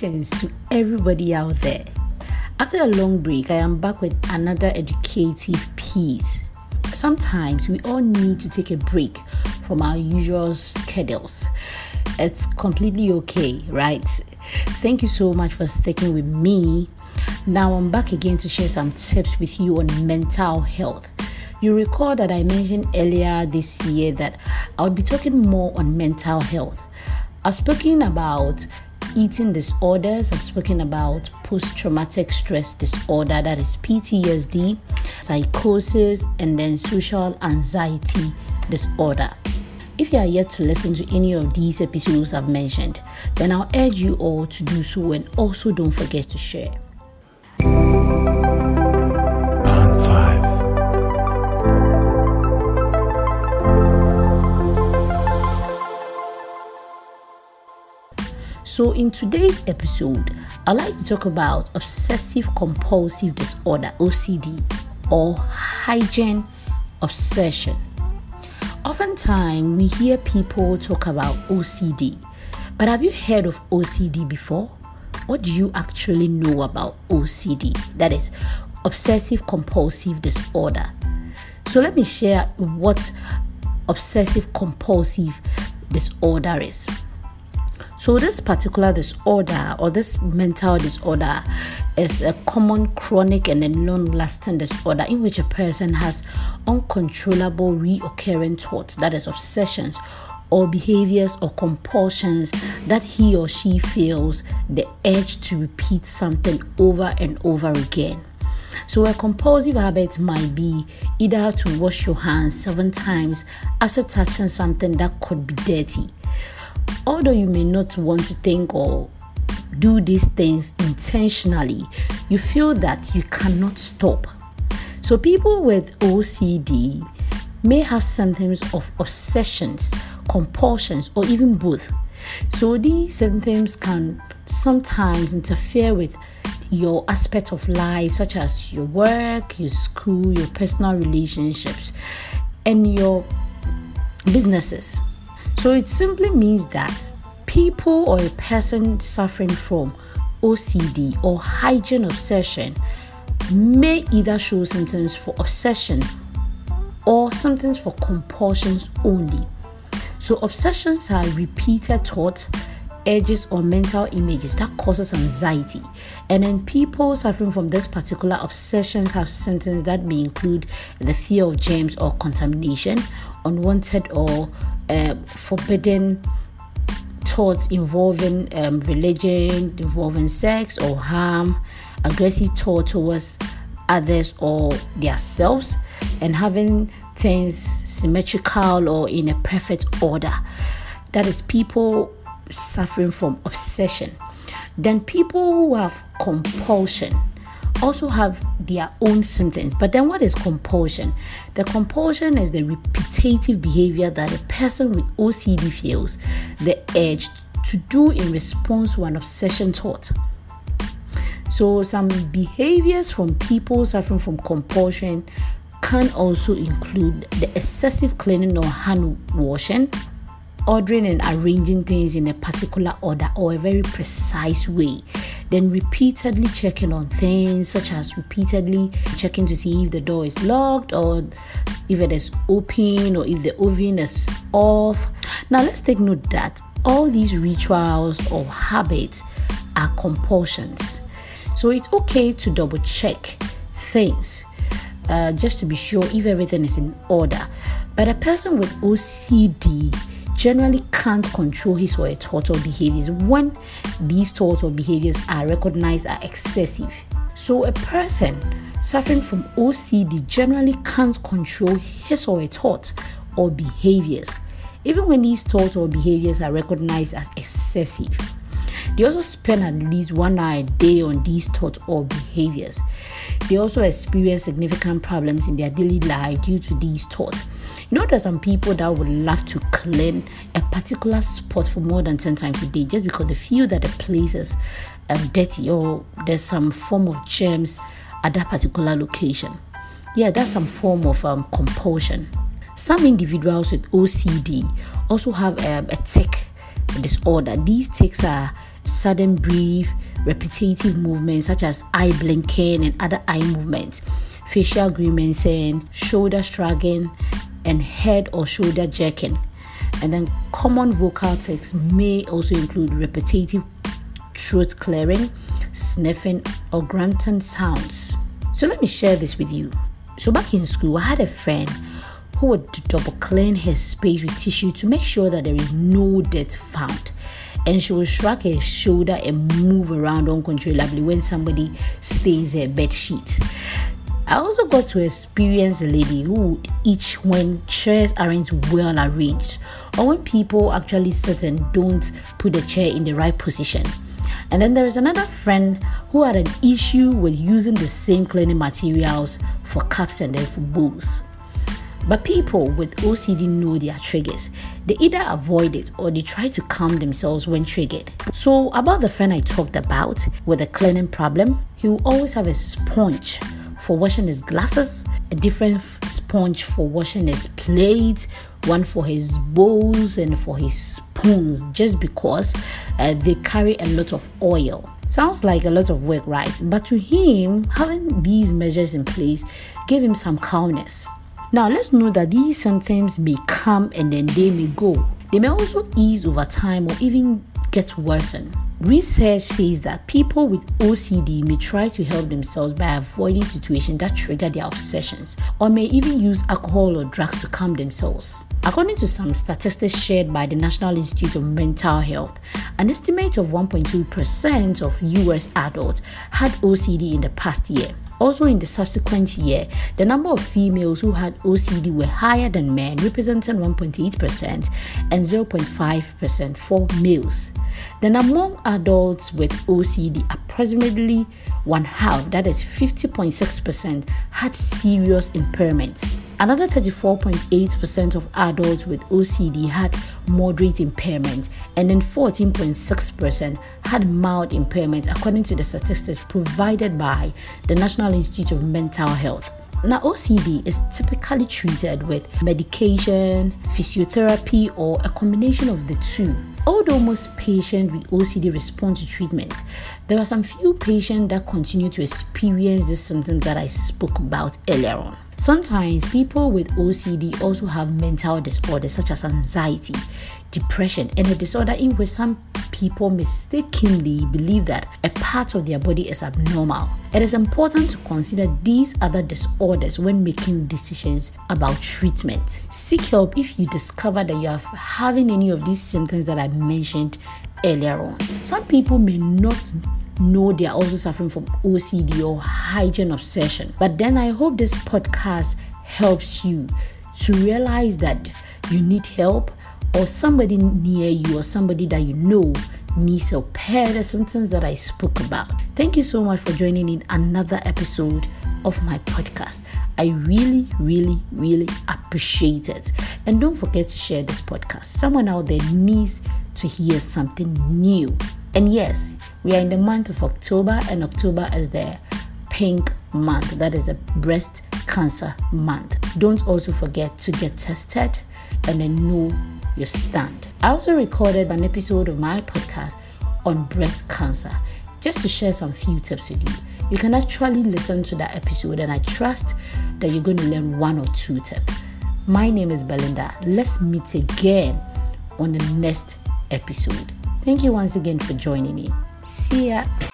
Greetings to everybody out there. After a long break, I am back with another educative piece. Sometimes we all need to take a break from our usual schedules. It's completely okay, right? Thank you so much for sticking with me. Now I'm back again to share some tips with you on mental health. You recall that I mentioned earlier this year that I would be talking more on mental health. I've spoken about eating disorders, I've spoken about post-traumatic stress disorder, that is PTSD, psychosis, and then social anxiety disorder. If you are yet to listen to any of these episodes I've mentioned, then I'll urge you all to do so, and also don't forget to share. So in today's episode, I'd like to talk about obsessive compulsive disorder, OCD, or hygiene obsession. Oftentimes, we hear people talk about OCD, but have you heard of OCD before? What do you actually know about OCD? That is obsessive compulsive disorder. So let me share what obsessive compulsive disorder is. So this particular disorder or this mental disorder is a common chronic and a long-lasting disorder in which a person has uncontrollable recurring thoughts, that is obsessions, or behaviors or compulsions that he or she feels the urge to repeat something over and over again. So a compulsive habit might be either to wash your hands 7 times after touching something that could be dirty. Although you may not want to think or do these things intentionally, you feel that you cannot stop. So people with OCD may have symptoms of obsessions, compulsions, or even both. So these symptoms can sometimes interfere with your aspect of life, such as your work, your school, your personal relationships, and your businesses. So it simply means that people or a person suffering from OCD or hygiene obsession may either show symptoms for obsession or symptoms for compulsions only. So obsessions are repeated thoughts, urges, or mental images that causes anxiety. And then people suffering from this particular obsessions have symptoms that may include the fear of germs or contamination, unwanted or forbidden thoughts involving religion, involving sex or harm, aggressive thought towards others or themselves, and having things symmetrical or in a perfect order. That is people suffering from obsession. Then people who have compulsion also have their own symptoms. But then what is compulsion? The compulsion is the repetitive behavior that a person with OCD feels the urge to do in response to an obsession thought. So some behaviors from people suffering from compulsion can also include the excessive cleaning or hand washing, ordering and arranging things in a particular order or a very precise way, then repeatedly checking on things, such as repeatedly checking to see if the door is locked or if it is open or if the oven is off. Now let's take note that all these rituals or habits are compulsions. So it's okay to double check things just to be sure if everything is in order. But a person with OCD generally can't control his or her thoughts or behaviors when these thoughts or behaviors are recognized as excessive. So a person suffering from OCD generally can't control his or her thoughts or behaviors, even when these thoughts or behaviors are recognized as excessive. They also spend at least 1 hour a day on these thoughts or behaviors. They also experience significant problems in their daily life due to these thoughts. You know, there's some people that would love to clean a particular spot for more than 10 times a day just because they feel that the place is dirty or there's some form of germs at that particular location. Yeah, that's some form of compulsion. Some individuals with OCD also have a tic disorder. These tics are sudden brief, repetitive movements such as eye blinking and other eye movements, facial grimacing, shoulder shrugging, and head or shoulder jerking. And then common vocal tics may also include repetitive throat clearing, sniffing, or grunting sounds. So let me share this with you. So back in school, I had a friend who would double clean his space with tissue to make sure that there is no dirt found. And she would shrug her shoulder and move around uncontrollably when somebody stains her bed sheet. I also got to experience a lady who would itch when chairs aren't well arranged, or when people actually sit and don't put the chair in the right position. And then there is another friend who had an issue with using the same cleaning materials for cups and then for bowls. But people with OCD know their triggers. They either avoid it or they try to calm themselves when triggered. So about the friend I talked about with a cleaning problem, he will always have a sponge for washing his glasses, a different sponge for washing his plates, one for his bowls and for his spoons, just because they carry a lot of oil. Sounds like a lot of work, right? But to him, having these measures in place gave him some calmness. Now, let's know that these symptoms may come and then they may go. They may also ease over time or even get worsened. Research says that people with OCD may try to help themselves by avoiding situations that trigger their obsessions, or may even use alcohol or drugs to calm themselves. According to some statistics shared by the National Institute of Mental Health, an estimate of 1.2% of US adults had OCD in the past year. Also, in the subsequent year, the number of females who had OCD were higher than men, representing 1.8% and 0.5% for males. Then among adults with OCD, approximately one half, that is 50.6%, had serious impairment. Another 34.8% of adults with OCD had moderate impairment, and then 14.6% had mild impairment, according to the statistics provided by the National Institute of Mental Health. Now, OCD is typically treated with medication, physiotherapy, or a combination of the two. Although most patients with OCD respond to treatment, there are some few patients that continue to experience the symptoms that I spoke about earlier on. Sometimes people with OCD also have mental disorders such as anxiety, depression, and a disorder in which some people mistakenly believe that a part of their body is abnormal. It is important to consider these other disorders when making decisions about treatment. Seek help if you discover that you are having any of these symptoms that I mentioned earlier on. Some people may not know they are also suffering from OCD or hygiene obsession, but then I hope this podcast helps you to realize that you need help, or somebody near you or somebody that you know needs help. Pair the symptoms that I spoke about. Thank you so much for joining in another episode of my podcast. I really, really, really appreciate it. And don't forget to share this podcast. Someone out there needs to hear something new. And yes, we are in the month of October, and October is the pink month. That is the breast cancer month. Don't also forget to get tested and then know your stand. I also recorded an episode of my podcast on breast cancer, just to share some few tips with you. You can actually listen to that episode, and I trust that you're going to learn one or two tips. My name is Belinda. Let's meet again on the next episode. Thank you once again for joining me. See ya.